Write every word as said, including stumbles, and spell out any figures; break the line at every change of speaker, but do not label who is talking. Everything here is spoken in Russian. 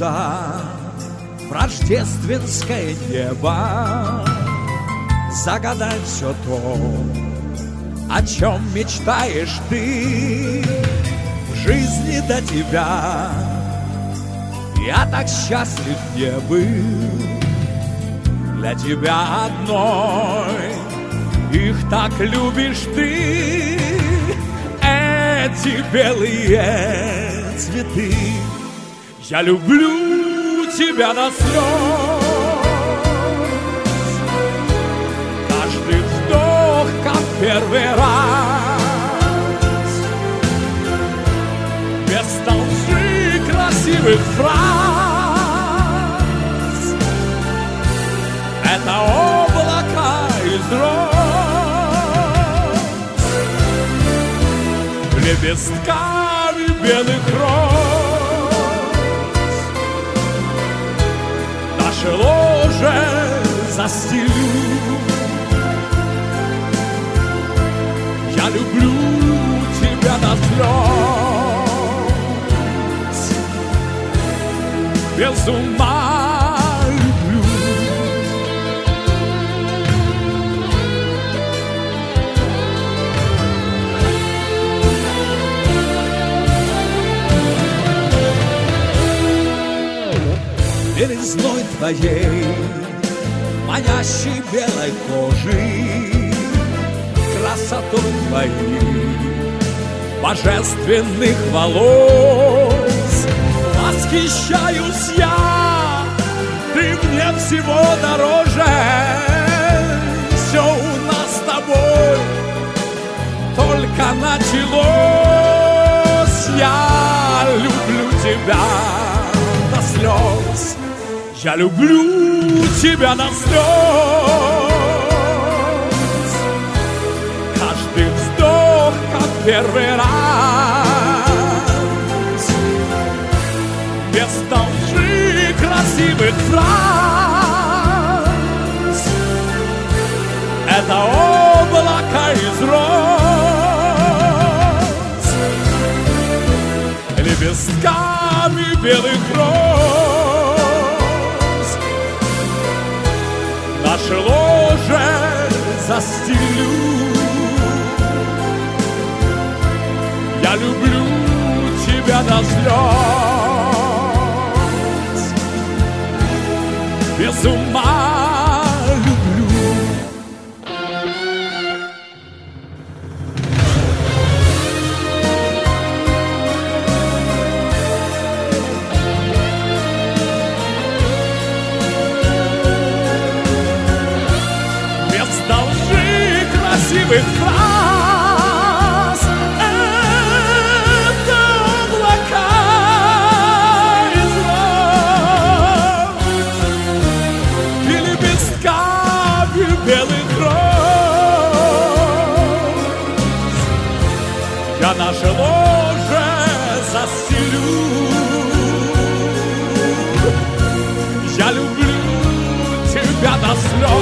окунуться в рождественское небо, загадать все то, о чем мечтаешь ты. В жизни до тебя я так счастлив не был. Для тебя одной их так любишь ты. Эти белые цветы, я люблю тебя до слез. Каждый вздох, как первый раз, без толщи красивых фраз. Это облака из роз, лепестками белых роз. Наше ложе застелю. Я люблю тебя до слез, без ума люблю. Белизной твоей, манящей белой кожи, красотой твоей, божественных волос восхищаюсь я. Ты мне всего дороже. Все у нас с тобой только началось. Я люблю тебя до слез. Я люблю тебя до слез. Каждый вздох, как первый раз, без толщи красивых фраз. Это облако из роз, лепестками белых роз. Наше ложе застелю. Я люблю тебя до слез, без ума люблю. Без толщи красивых фраз. Это облака из роз и лепестками белых роз. Я наше ложе застелю. Я люблю тебя до слез,